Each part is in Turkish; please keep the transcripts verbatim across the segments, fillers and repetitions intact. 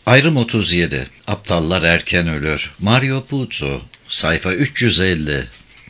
Ayrım otuz yedi. Aptallar erken ölür. Mario Puzo. Sayfa üç yüz elli.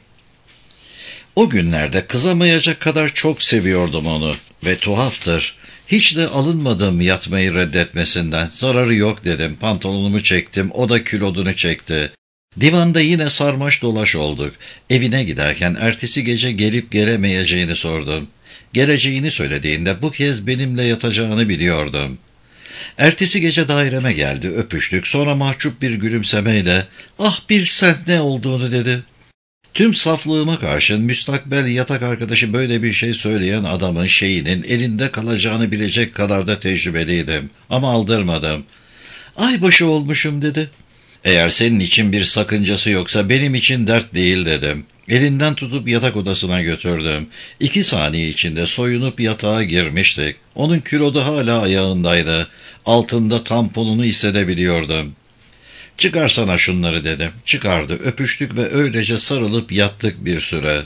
O günlerde kızamayacak kadar çok seviyordum onu. Ve tuhaftır, hiç de alınmadım yatmayı reddetmesinden. Zararı yok dedim. Pantolonumu çektim. O da külodunu çekti. Divanda yine sarmaş dolaş olduk. Evine giderken ertesi gece gelip gelemeyeceğini sordum. Geleceğini söylediğinde bu kez benimle yatacağını biliyordum. Ertesi gece daireme geldi, öpüştük. Sonra mahcup bir gülümsemeyle "Ah bilsen ne olduğunu" dedi. Tüm saflığıma karşın müstakbel yatak arkadaşı böyle bir şey söyleyen adamın şeyinin elinde kalacağını bilecek kadar da tecrübeliydim. Ama aldırmadım. "Aybaşı olmuşum" dedi. "Eğer senin için bir sakıncası yoksa benim için dert değil" dedim. Elinden tutup yatak odasına götürdüm. İki saniye içinde soyunup yatağa girmiştik. Onun kilodu hala ayağındaydı. Altında tamponunu hissedebiliyordum. "Çıkarsana şunları" dedim. Çıkardı, öpüştük ve öylece sarılıp yattık bir süre.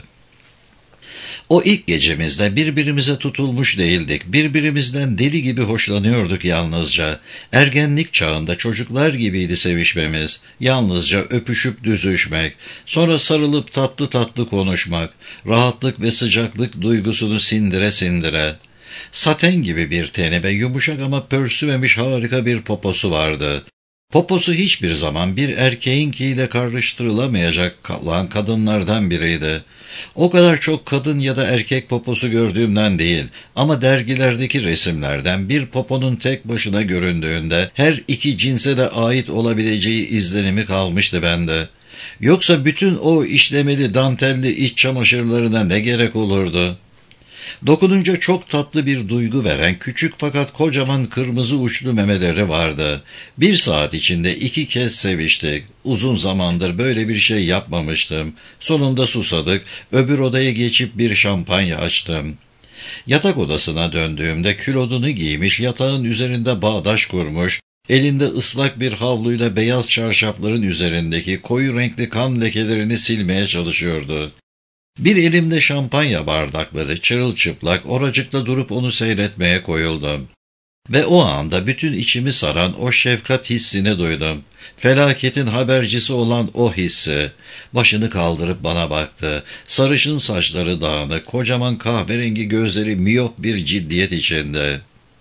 O ilk gecemizde birbirimize tutulmuş değildik. Birbirimizden deli gibi hoşlanıyorduk yalnızca. Ergenlik çağında çocuklar gibiydi sevişmemiz. Yalnızca öpüşüp düzüşmek. Sonra sarılıp tatlı tatlı konuşmak. Rahatlık ve sıcaklık duygusunu sindire sindire. Saten gibi bir teni ve yumuşak ama pörsümemiş harika bir poposu vardı. Poposu hiçbir zaman bir erkeğinkiyle karıştırılamayacak olan kadınlardan biriydi. O kadar çok kadın ya da erkek poposu gördüğümden değil ama dergilerdeki resimlerden bir poponun tek başına göründüğünde her iki cinse de ait olabileceği izlenimi kalmıştı bende. Yoksa bütün o işlemeli dantelli iç çamaşırlarına ne gerek olurdu? Dokununca çok tatlı bir duygu veren küçük fakat kocaman kırmızı uçlu memeleri vardı. Bir saat içinde iki kez seviştik. Uzun zamandır böyle bir şey yapmamıştım. Sonunda susadık. Öbür odaya geçip bir şampanya açtım. Yatak odasına döndüğümde külodunu giymiş, yatağın üzerinde bağdaş kurmuş, elinde ıslak bir havluyla beyaz çarşafların üzerindeki koyu renkli kan lekelerini silmeye çalışıyordu. Bir elimde şampanya bardakları çırılçıplak oracıkta durup onu seyretmeye koyuldum. Ve o anda bütün içimi saran o şefkat hissini duydum. Felaketin habercisi olan o hissi. Başını kaldırıp bana baktı. Sarışın saçları dağınık, kocaman kahverengi gözleri miyop bir ciddiyet içinde.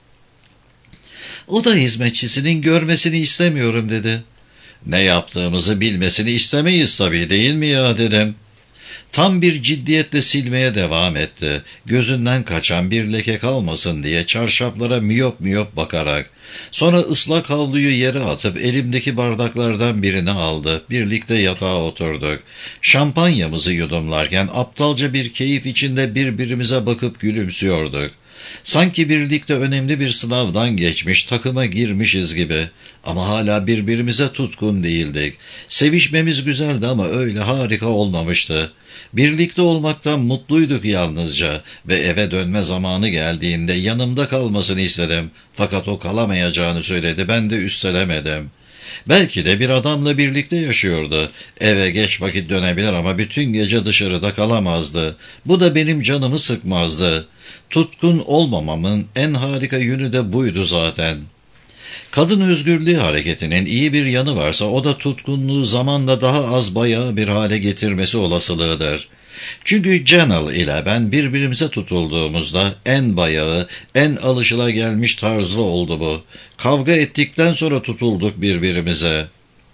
"O da hizmetçisinin görmesini istemiyorum" dedi. "Ne yaptığımızı bilmesini istemeyiz tabii, değil mi ya?" dedim. Tam bir ciddiyetle silmeye devam etti. Gözünden kaçan bir leke kalmasın diye çarşaflara miyop miyop bakarak. Sonra ıslak havluyu yere atıp elimdeki bardaklardan birini aldı. Birlikte yatağa oturduk. Şampanyamızı yudumlarken aptalca bir keyif içinde birbirimize bakıp gülümsüyorduk. Sanki birlikte önemli bir sınavdan geçmiş, takıma girmişiz gibi. Ama hala birbirimize tutkun değildik. Sevişmemiz güzeldi ama öyle harika olmamıştı. Birlikte olmaktan mutluyduk yalnızca ve eve dönme zamanı geldiğinde yanımda kalmasını istedim. Fakat o kalamayacağını söyledi, ben de üstelemedim. Belki de bir adamla birlikte yaşıyordu. Eve geç vakit dönebilir ama bütün gece dışarıda kalamazdı. Bu da benim canımı sıkmazdı. Tutkun olmamamın en harika yönü de buydu zaten. Kadın özgürlüğü hareketinin iyi bir yanı varsa o da tutkunluğu zamanla daha az bayağı bir hale getirmesi olasılığıdır. Çünkü Janel ile ben birbirimize tutulduğumuzda en bayağı, en alışılagelmiş tarzı oldu bu. Kavga ettikten sonra tutulduk birbirimize.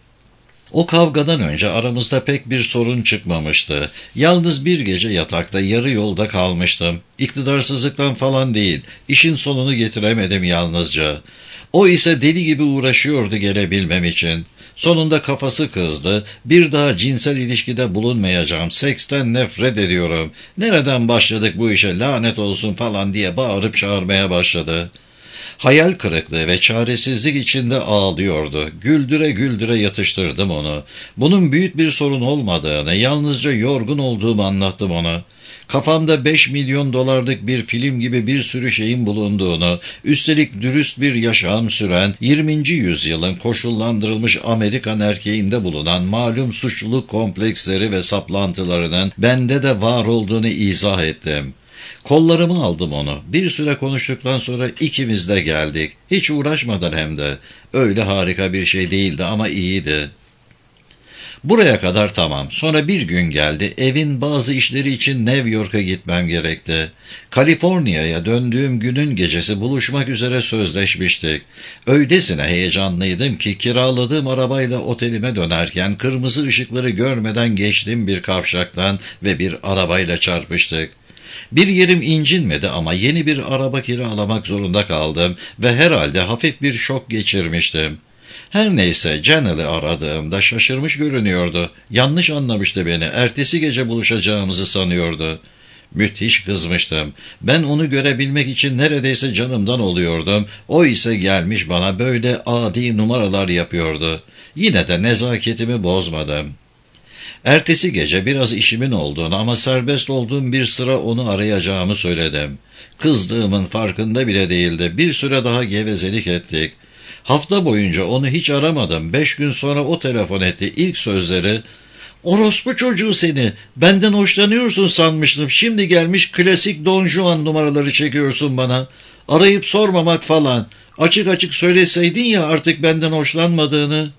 O kavgadan önce aramızda pek bir sorun çıkmamıştı. Yalnız bir gece yatakta yarı yolda kalmıştım. İktidarsızlıktan falan değil, işin sonunu getiremedim yalnızca. O ise deli gibi uğraşıyordu gelebilmem için. Sonunda kafası kızdı. Bir daha cinsel ilişkide bulunmayacağım. Seksten nefret ediyorum. Nereden başladık bu işe, lanet olsun falan diye bağırıp çağırmaya başladı. Hayal kırıklığı ve çaresizlik içinde ağlıyordu. Güldüre güldüre yatıştırdım onu. Bunun büyük bir sorun olmadığını, yalnızca yorgun olduğumu anlattım ona. Kafamda beş milyon dolarlık bir film gibi bir sürü şeyin bulunduğunu, üstelik dürüst bir yaşam süren, yirminci yüzyılın koşullandırılmış Amerikan erkeğinde bulunan malum suçluluk kompleksleri ve saplantılarının bende de var olduğunu izah ettim. Kollarımı aldım onu. Bir süre konuştuktan sonra ikimiz de geldik. Hiç uğraşmadan hem de. Öyle harika bir şey değildi ama iyiydi. Buraya kadar tamam. Sonra bir gün geldi. Evin bazı işleri için New York'a gitmem gerekti. Kaliforniya'ya döndüğüm günün gecesi buluşmak üzere sözleşmiştik. Öylesine heyecanlıydım ki kiraladığım arabayla otelime dönerken kırmızı ışıkları görmeden geçtim bir kavşaktan ve bir arabayla çarpıştık. Bir yerim incinmedi ama yeni bir araba kiralamak zorunda kaldım ve herhalde hafif bir şok geçirmiştim. Her neyse Janel'i aradığımda şaşırmış görünüyordu. Yanlış anlamıştı beni. Ertesi gece buluşacağımızı sanıyordu. Müthiş kızmıştım. Ben onu görebilmek için neredeyse canımdan oluyordum. O ise gelmiş bana böyle adi numaralar yapıyordu. Yine de nezaketimi bozmadım. Ertesi gece biraz işimin olduğunu ama serbest olduğum bir sıra onu arayacağımı söyledim. Kızdığımın farkında bile değildi. Bir süre daha gevezelik ettik. Hafta boyunca onu hiç aramadım. Beş gün sonra o telefon etti. İlk sözleri, "Orospu çocuğu seni, benden hoşlanıyorsun sanmıştım. Şimdi gelmiş klasik Don Juan numaraları çekiyorsun bana. Arayıp sormamak falan. Açık açık söyleseydin ya artık benden hoşlanmadığını."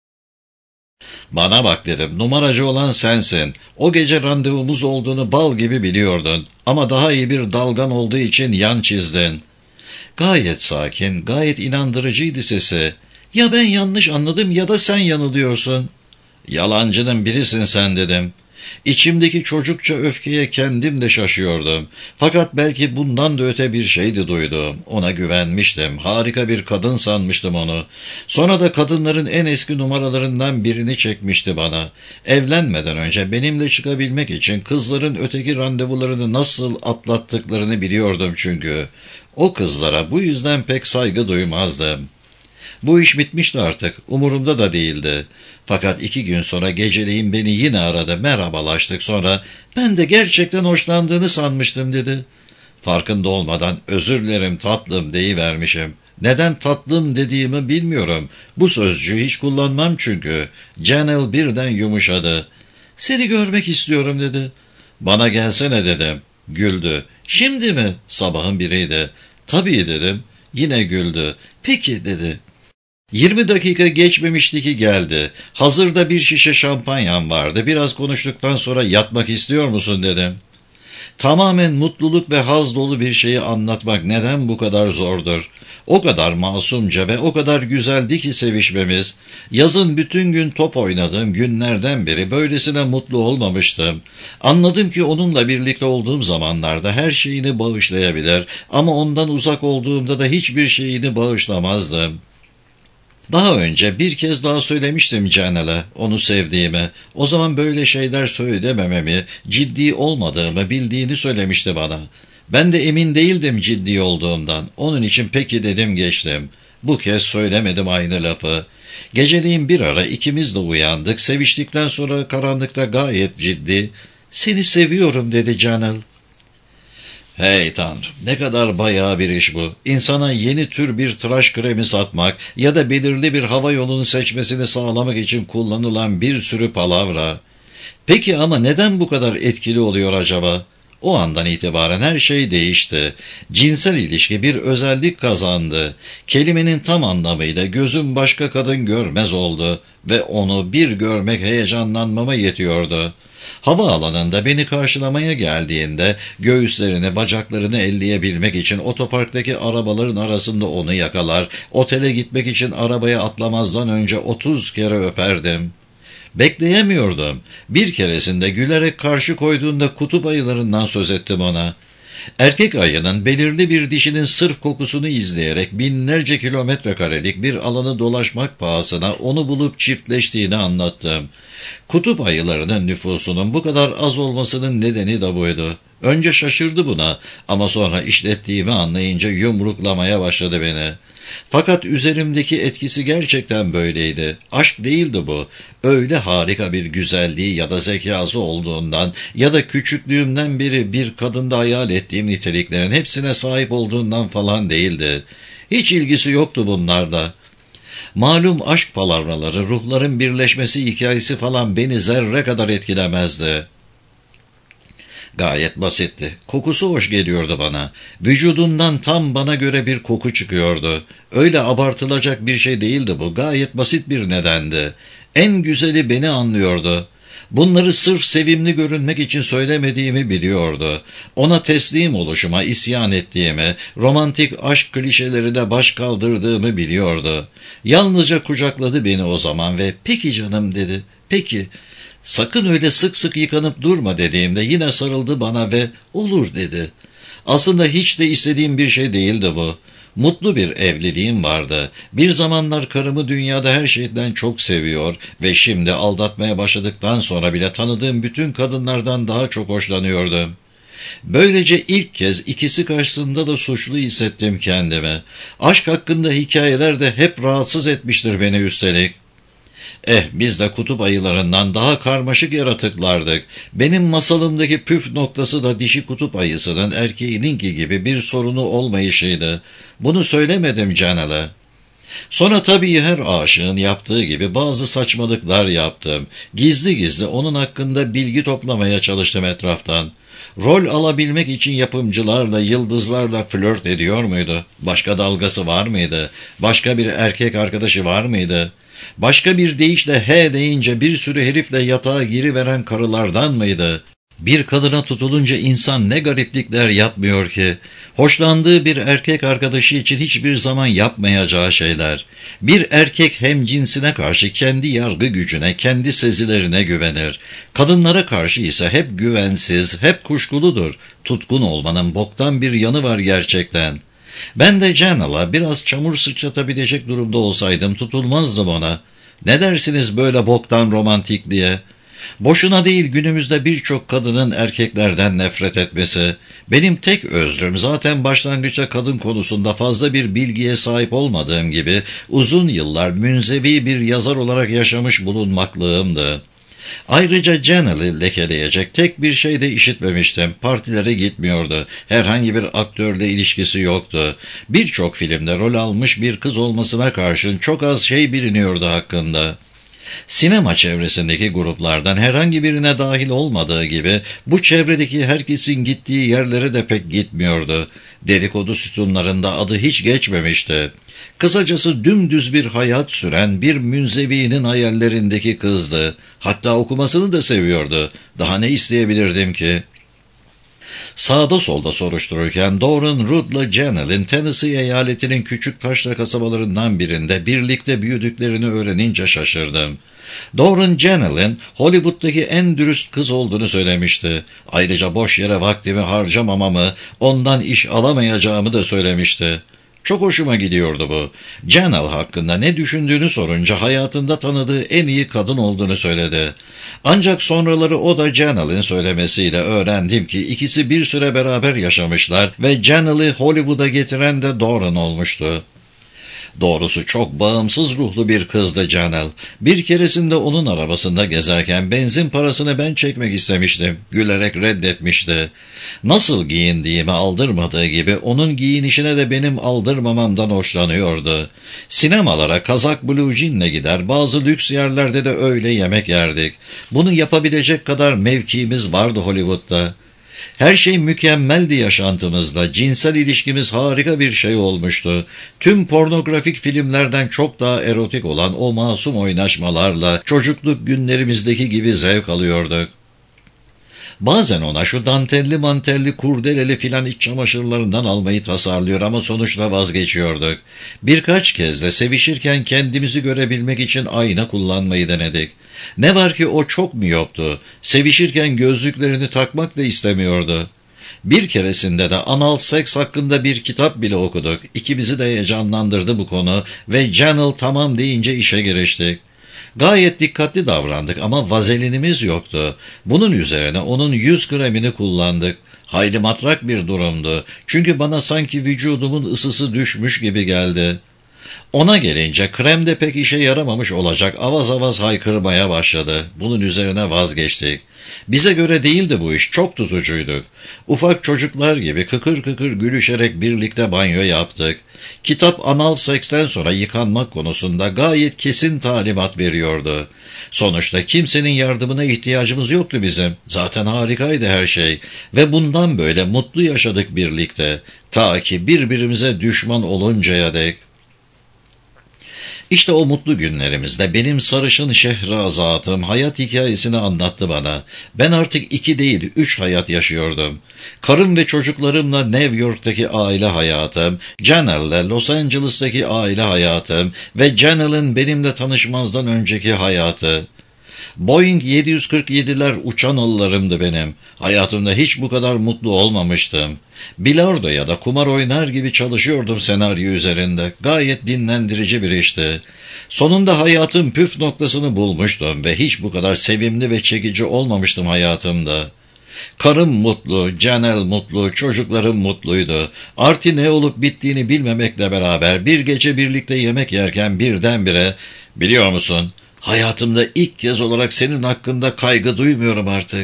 "Bana bak," dedim, "numaracı olan sensin. O gece randevumuz olduğunu bal gibi biliyordun. Ama daha iyi bir dalgan olduğu için yan çizdin." Gayet sakin, gayet inandırıcıydı sesi. "Ya ben yanlış anladım ya da sen yanılıyorsun." "Yalancının birisin sen," dedim. İçimdeki çocukça öfkeye kendim de şaşıyordum. Fakat belki bundan da öte bir şeydi duyduğum. Ona güvenmiştim. Harika bir kadın sanmıştım onu. Sonra da kadınların en eski numaralarından birini çekmişti bana. Evlenmeden önce benimle çıkabilmek için kızların öteki randevularını nasıl atlattıklarını biliyordum çünkü. O kızlara bu yüzden pek saygı duymazdım. Bu iş bitmişti artık, umurumda da değildi. Fakat iki gün sonra geceleyin beni yine aradı, merhabalaştık, sonra "Ben de gerçekten hoşlandığını sanmıştım," dedi. Farkında olmadan "Özür dilerim tatlım," deyivermişim. Neden tatlım dediğimi bilmiyorum. Bu sözcüğü hiç kullanmam çünkü. Janel birden yumuşadı. "Seni görmek istiyorum," dedi. "Bana gelsene," dedim. Güldü. "Şimdi mi?" Sabahın biriydi. "Tabii," dedim. Yine güldü. "Peki," dedi. Yirmi dakika geçmemişti ki geldi. Hazırda bir şişe şampanyam vardı. Biraz konuştuktan sonra "Yatmak istiyor musun?" dedim. Tamamen mutluluk ve haz dolu bir şeyi anlatmak neden bu kadar zordur? O kadar masumca ve o kadar güzeldi ki sevişmemiz. Yazın bütün gün top oynadığım günlerden beri böylesine mutlu olmamıştım. Anladım ki onunla birlikte olduğum zamanlarda her şeyini bağışlayabilir ama ondan uzak olduğumda da hiçbir şeyini bağışlamazdım. Daha önce bir kez daha söylemiştim Janel'e onu sevdiğimi. O zaman böyle şeyler söylemememi, ciddi olmadığımı bildiğini söylemişti bana. Ben de emin değildim ciddi olduğumdan. Onun için peki dedim, geçtim. Bu kez söylemedim aynı lafı. Geceliğin bir ara ikimiz de uyandık. Seviştikten sonra karanlıkta gayet ciddi, "Seni seviyorum," dedi Janel. Hey Tanrım, ne kadar bayağı bir iş bu. İnsana yeni tür bir tıraş kremi satmak ya da belirli bir hava yolunu seçmesini sağlamak için kullanılan bir sürü palavra. Peki ama neden bu kadar etkili oluyor acaba? O andan itibaren her şey değişti. Cinsel ilişki bir özellik kazandı. Kelimenin tam anlamıyla gözüm başka kadın görmez oldu ve onu bir görmek heyecanlanmama yetiyordu. Havaalanında beni karşılamaya geldiğinde göğüslerini, bacaklarını elleyebilmek için otoparktaki arabaların arasında onu yakalar, otele gitmek için arabaya atlamazdan önce otuz kere öperdim. Bekleyemiyordum. Bir keresinde gülerek karşı koyduğunda kutup ayılarından söz ettim ona. Erkek ayının belirli bir dişinin sırf kokusunu izleyerek binlerce kilometre karelik bir alanı dolaşmak pahasına onu bulup çiftleştiğini anlattım. Kutup ayılarının nüfusunun bu kadar az olmasının nedeni de buydu. Önce şaşırdı buna ama sonra işlettiğimi anlayınca yumruklamaya başladı beni. Fakat üzerimdeki etkisi gerçekten böyleydi. Aşk değildi bu. Öyle harika bir güzelliği ya da zekası olduğundan ya da küçüklüğümden beri bir kadında hayal ettiğim niteliklerin hepsine sahip olduğundan falan değildi. Hiç ilgisi yoktu bunlarda. Malum aşk palavraları, ruhların birleşmesi hikayesi falan beni zerre kadar etkilemezdi. Gayet basitti. Kokusu hoş geliyordu bana. Vücudundan tam bana göre bir koku çıkıyordu. Öyle abartılacak bir şey değildi bu. Gayet basit bir nedendi. En güzeli beni anlıyordu. Bunları sırf sevimli görünmek için söylemediğimi biliyordu. Ona teslim oluşuma isyan ettiğimi, romantik aşk klişelerine baş kaldırdığımı biliyordu. Yalnızca kucakladı beni o zaman ve "Peki canım" dedi. "Peki, sakın öyle sık sık yıkanıp durma" dediğimde yine sarıldı bana ve "Olur" dedi. Aslında hiç de istediğim bir şey değildi bu. Mutlu bir evliliğim vardı. Bir zamanlar karımı dünyada her şeyden çok seviyor ve şimdi aldatmaya başladıktan sonra bile tanıdığım bütün kadınlardan daha çok hoşlanıyordum. Böylece ilk kez ikisi karşısında da suçlu hissettim kendimi. Aşk hakkında hikayeler de hep rahatsız etmiştir beni üstelik. Eh, biz de kutup ayılarından daha karmaşık yaratıklardık. Benim masalımdaki püf noktası da dişi kutup ayısının erkeğininki gibi bir sorunu olmayışıydı. Bunu söylemedim Janel'e. Sonra tabii her aşığın yaptığı gibi bazı saçmalıklar yaptım. Gizli gizli onun hakkında bilgi toplamaya çalıştım etraftan. Rol alabilmek için yapımcılarla, yıldızlarla flört ediyor muydu? Başka dalgası var mıydı? Başka bir erkek arkadaşı var mıydı? Başka bir deyişle he deyince bir sürü herifle yatağa giriveren karılardan mıydı? Bir kadına tutulunca insan ne gariplikler yapmıyor ki? Hoşlandığı bir erkek arkadaşı için hiçbir zaman yapmayacağı şeyler. Bir erkek hem cinsine karşı kendi yargı gücüne, kendi sezilerine güvenir. Kadınlara karşı ise hep güvensiz, hep kuşkuludur. Tutkun olmanın boktan bir yanı var gerçekten. Ben de Janel'a biraz çamur sıçratabilecek durumda olsaydım tutulmazdım ona. Ne dersiniz böyle boktan romantik diye? Boşuna değil günümüzde birçok kadının erkeklerden nefret etmesi. Benim tek özrüm zaten başlangıçta kadın konusunda fazla bir bilgiye sahip olmadığım gibi uzun yıllar münzevi bir yazar olarak yaşamış bulunmaklığımdı. Ayrıca Janel'i lekeleyecek tek bir şey de işitmemiştim. Partilere gitmiyordu. Herhangi bir aktörle ilişkisi yoktu. Birçok filmde rol almış bir kız olmasına karşın çok az şey biliniyordu hakkında. Sinema çevresindeki gruplardan herhangi birine dahil olmadığı gibi bu çevredeki herkesin gittiği yerlere de pek gitmiyordu. Dedikodu sütunlarında adı hiç geçmemişti. Kısacası dümdüz bir hayat süren bir münzevinin hayallerindeki kızdı. Hatta okumasını da seviyordu. Daha ne isteyebilirdim ki? Sağda solda soruştururken Doran Rudd'la Janel'in Tennessee eyaletinin küçük taşra kasabalarından birinde birlikte büyüdüklerini öğrenince şaşırdım. Doran Janel'in Hollywood'daki en dürüst kız olduğunu söylemişti. Ayrıca boş yere vaktimi harcamamamı, ondan iş alamayacağımı da söylemişti. Çok hoşuma gidiyordu bu. Janel hakkında ne düşündüğünü sorunca hayatında tanıdığı en iyi kadın olduğunu söyledi. Ancak sonraları o da Janel'in söylemesiyle öğrendim ki ikisi bir süre beraber yaşamışlar ve Janel'i Hollywood'a getiren de Doran olmuştu. Doğrusu çok bağımsız ruhlu bir kızdı Janel. Bir keresinde onun arabasında gezerken benzin parasını ben çekmek istemiştim. Gülerek reddetmişti. Nasıl giyindiğimi aldırmadığı gibi onun giyinişine de benim aldırmamamdan hoşlanıyordu. Sinemalara kazak blue jean'le gider, bazı lüks yerlerde de öyle yemek yerdik. Bunu yapabilecek kadar mevkiimiz vardı Hollywood'da. Her şey mükemmeldi yaşantımızda. Cinsel ilişkimiz harika bir şey olmuştu. Tüm pornografik filmlerden çok daha erotik olan o masum oynaşmalarla çocukluk günlerimizdeki gibi zevk alıyorduk. Bazen ona şu dantelli mantelli kurdeleli filan iç çamaşırlarından almayı tasarlıyor ama sonuçta vazgeçiyorduk. Birkaç kez de sevişirken kendimizi görebilmek için ayna kullanmayı denedik. Ne var ki o çok miyoptu. Sevişirken gözlüklerini takmak da istemiyordu. Bir keresinde de anal seks hakkında bir kitap bile okuduk. İkimizi de heyecanlandırdı bu konu ve Janel tamam deyince işe giriştik. Gayet dikkatli davrandık ama vazelinimiz yoktu. Bunun üzerine onun yüz kremini kullandık. Hayli matrak bir durumdu. Çünkü bana sanki vücudumun ısısı düşmüş gibi geldi. Ona gelince krem de pek işe yaramamış olacak, avaz avaz haykırmaya başladı. Bunun üzerine vazgeçtik. Bize göre değildi bu iş, çok tutucuyduk. Ufak çocuklar gibi kıkır kıkır gülüşerek birlikte banyo yaptık. Kitap anal seksten sonra yıkanmak konusunda gayet kesin talimat veriyordu. Sonuçta kimsenin yardımına ihtiyacımız yoktu bizim. Zaten harikaydı her şey. Ve bundan böyle mutlu yaşadık birlikte. Ta ki birbirimize düşman oluncaya dek. İşte o mutlu günlerimizde benim sarışın Şehrazatım hayat hikayesini anlattı bana. Ben artık iki değil, üç hayat yaşıyordum. Karım ve çocuklarımla New York'taki aile hayatım, Janel'le Los Angeles'taki aile hayatım ve Janel'in benimle tanışmazdan önceki hayatı. Boeing yedi yüz kırk yediler uçan alılarımdı benim. Hayatımda hiç bu kadar mutlu olmamıştım. Bilardo ya da kumar oynar gibi çalışıyordum senaryo üzerinde. Gayet dinlendirici bir işti. Sonunda hayatın püf noktasını bulmuştum ve hiç bu kadar sevimli ve çekici olmamıştım hayatımda. Karım mutlu, Janel mutlu, çocuklarım mutluydu. Artı ne olup bittiğini bilmemekle beraber bir gece birlikte yemek yerken birdenbire, biliyor musun, hayatımda ilk kez olarak senin hakkında kaygı duymuyorum artık.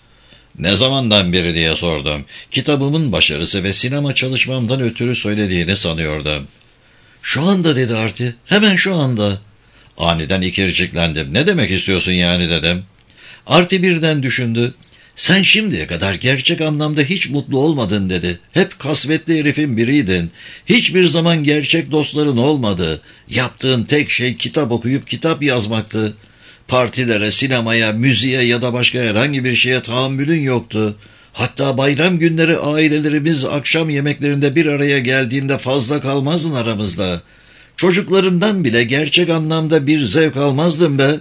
Ne zamandan beri diye sordum. Kitabımın başarısı ve sinema çalışmamdan ötürü söylediğini sanıyordum. Şu anda dedi Arti, hemen şu anda. Aniden ikirciklendim. Ne demek istiyorsun yani dedim. Arti birden düşündü. Sen şimdiye kadar gerçek anlamda hiç mutlu olmadın dedi. Hep kasvetli herifin biriydin. Hiçbir zaman gerçek dostların olmadı. Yaptığın tek şey kitap okuyup kitap yazmaktı. Partilere, sinemaya, müziğe ya da başka herhangi bir şeye tahammülün yoktu. Hatta bayram günleri ailelerimiz akşam yemeklerinde bir araya geldiğinde fazla kalmazdın aramızda. Çocuklarından bile gerçek anlamda bir zevk almazdın be.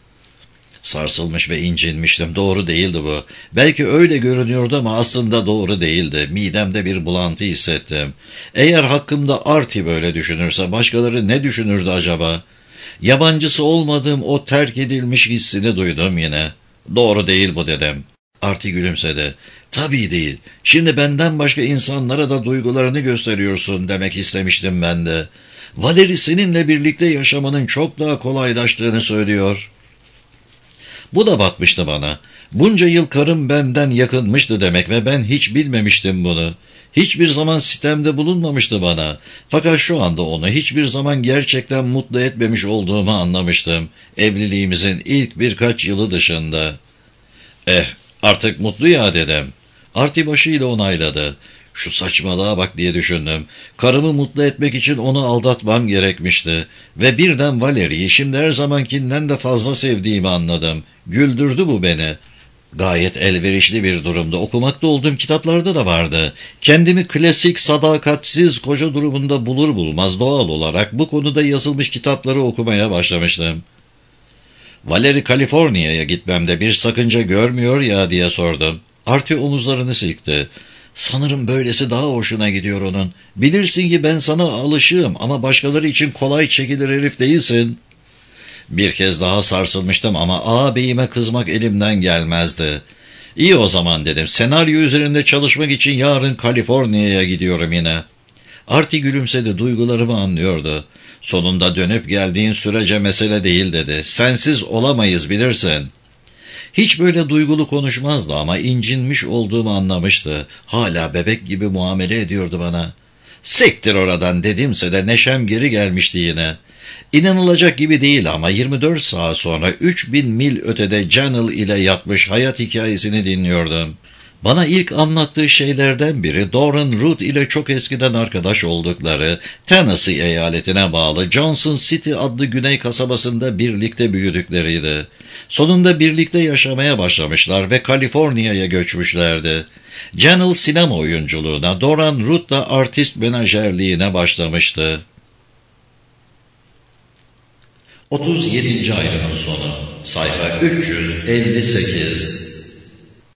Sarsılmış ve incinmiştim. Doğru değildi bu. Belki öyle görünüyordu ama aslında doğru değildi. Midemde bir bulantı hissettim. Eğer hakkımda Arti böyle düşünürse başkaları ne düşünürdü acaba? Yabancısı olmadığım o terk edilmiş hissini duydum yine. Doğru değil bu dedim. Arti gülümsedi. Tabii değil. Şimdi benden başka insanlara da duygularını gösteriyorsun demek istemiştim ben de. Valeri seninle birlikte yaşamanın çok daha kolaylaştığını söylüyor. Bu da batmıştı bana. Bunca yıl karım benden yakınmıştı demek ve ben hiç bilmemiştim bunu. Hiçbir zaman sitemde bulunmamıştı bana. Fakat şu anda onu hiçbir zaman gerçekten mutlu etmemiş olduğumu anlamıştım. Evliliğimizin ilk birkaç yılı dışında. Eh, artık mutlu ya dedim. Arti başıyla onayladı. Şu saçmalığa bak diye düşündüm. Karımı mutlu etmek için onu aldatmam gerekmişti. Ve birden Valeri'yi şimdi her zamankinden de fazla sevdiğimi anladım. Güldürdü bu beni. Gayet elverişli bir durumda. Okumakta olduğum kitaplarda da vardı. Kendimi klasik, sadakatsiz koca durumunda bulur bulmaz doğal olarak bu konuda yazılmış kitapları okumaya başlamıştım. Valeri Kaliforniya'ya gitmemde bir sakınca görmüyor ya diye sordum. Arti omuzlarını silkti. Sanırım böylesi daha hoşuna gidiyor onun. Bilirsin ki ben sana alışığım ama başkaları için kolay çekilir herif değilsin. Bir kez daha sarsılmıştım ama ağabeyime kızmak elimden gelmezdi. İyi o zaman dedim. Senaryo üzerinde çalışmak için yarın Kaliforniya'ya gidiyorum yine. Arti gülümsedi, duygularımı anlıyordu. Sonunda dönüp geldiğin sürece mesele değil dedi. Sensiz olamayız bilirsin. Hiç böyle duygulu konuşmazdı ama incinmiş olduğumu anlamıştı. Hala bebek gibi muamele ediyordu bana. Siktir oradan dedimse de neşem geri gelmişti yine. İnanılacak gibi değil ama yirmi dört saat sonra üç bin mil ötede Janel ile yatmış hayat hikayesini dinliyordum. Bana ilk anlattığı şeylerden biri Doran Root ile çok eskiden arkadaş oldukları, Tennessee eyaletine bağlı Johnson City adlı güney kasabasında birlikte büyüdükleriydi. Sonunda birlikte yaşamaya başlamışlar ve Kaliforniya'ya göçmüşlerdi. Janel sinema oyunculuğuna, Doran Root da artist menajerliğine başlamıştı. otuz yedinci ayrımın sonu, sayfa üç yüz elli sekiz.